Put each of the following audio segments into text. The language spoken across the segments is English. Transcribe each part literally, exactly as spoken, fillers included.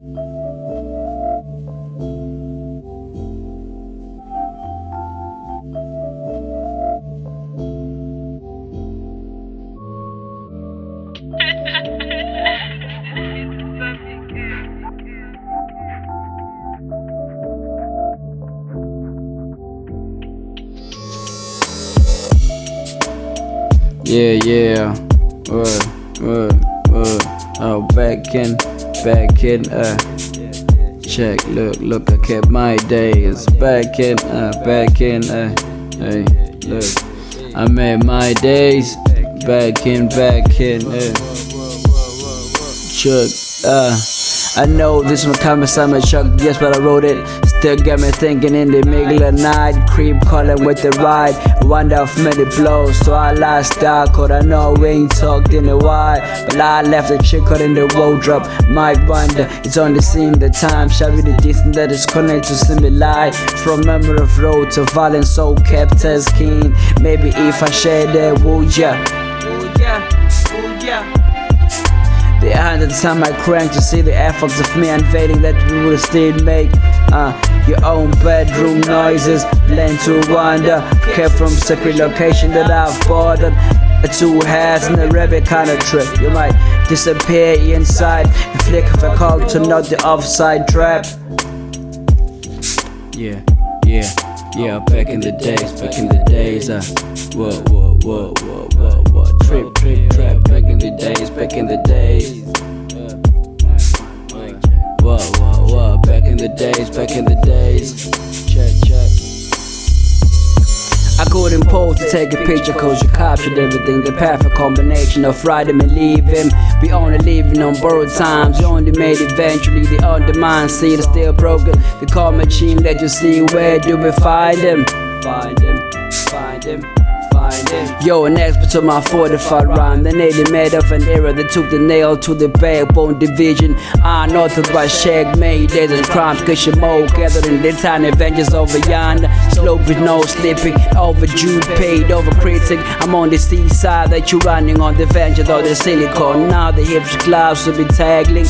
Yeah, yeah, word, word, word. Oh, back in, back in, uh, check, look, look, I kept my days. Back in, uh, back in, uh, hey, look, I made my days. Back in, back in, uh, Chuck, uh, I know this one coming, summer Chuck, yes, but I wrote it. Still got me thinking in the middle of night. Creep calling with the ride. I wonder if many blows, so I lost dark. Cause I know we ain't talked in a while. But I left a chick out in the wardrobe. Might wonder, it's on the scene, the time. Shall be the distance that is connected to see me lie. From memory of road to violence, so kept as keen. Maybe if I shared that, would ya? Would ya? Would ya? The hundred time I crank to see the efforts of me unveiling that we will still make uh, your own bedroom noises. Blend to wonder, kept from separate location that I've boarded. A two hats and a rabbit kind of trick. You might disappear inside the flick of a call to not the offside trap. Yeah, yeah, yeah. Back in the days, back in the days. Uh, whoa, whoa, whoa, whoa, whoa, whoa. Trip, trip, trap. Back in the days, back in the days. Whoa, whoa, whoa. Back in the days, back in the days. Check, check. I couldn't pose to take a picture cause you captured everything. The perfect combination of riding and leaving. We only living on borrowed times. You only made eventually the on-demand seat is still broken. The car machine let you see, where do we find them? Find them, find them. Yo, an expert to my fortified rhyme. The native made of an era that took the nail to the backbone division. Unauthorized checkmate, days and crimes, cause your mo gathered in the tiny avengers over yonder. Slow with no slipping, overdue, paid over critic. I'm on the seaside that you running on the venture of the silicone. Now the hips gloves will be tagging.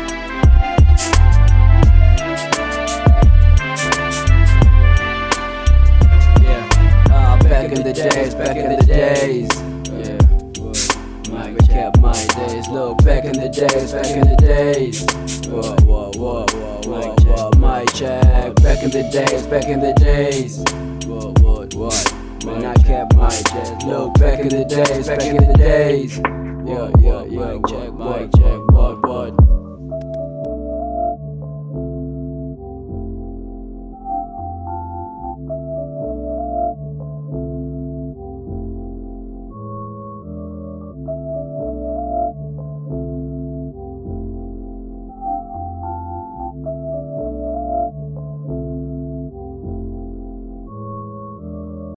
Back in the days, back in the days. Yeah, Mike kept my days. Look, back in the days, back in the days. Whoa, whoa, whoa, whoa, whoa, whoa, my check. Back in the days, back in the days. Whoa, whoa, what? Man, I kept my days. Look, back in the days, back in the days. Yeah, yeah, yeah, Mike check, Mike check, what, what?